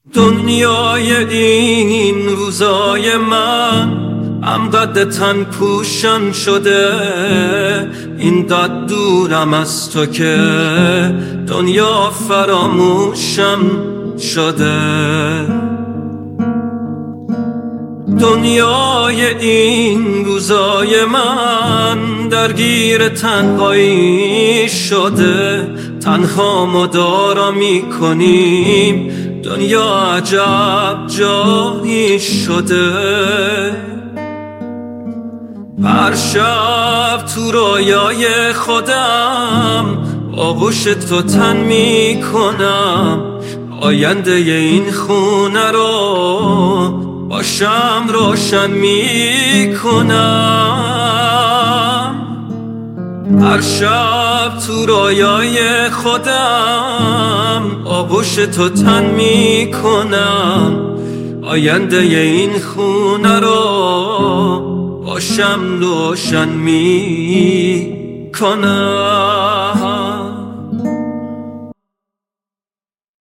دنیای این روزای من همقدر تن پوشان شده، این قد دورم از تو که دنیا فراموشم شده. دنیای این روزای من درگیر تنهایی شده، تنها مدارا می کنیم، دنیا عجب جایی شده. هر شب تو رویای خودم آغوش تو تن می کنم، آینده این خونه رو باشم روشن می کنم. هر شب تو رویای خودم آغوش تو تن می کنم، آینده این خونه رو باشم روشن می کنم.